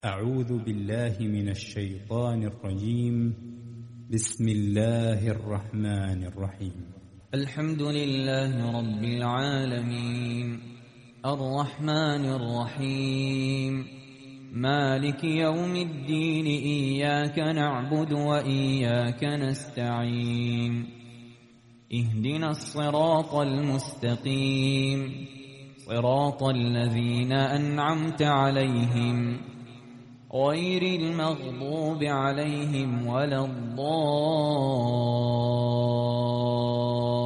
أعوذ بالله من الشيطان الرجيم. بسم الله الرحمن الرحيم. الحمد لله رب العالمين، الرحمن الرحيم، مالك يوم الدين، إياك نعبد وإياك نستعين، اهدنا الصراط المستقيم، صراط الذين أنعمت عليهم غير المغضوب عليهم ولا الضالين.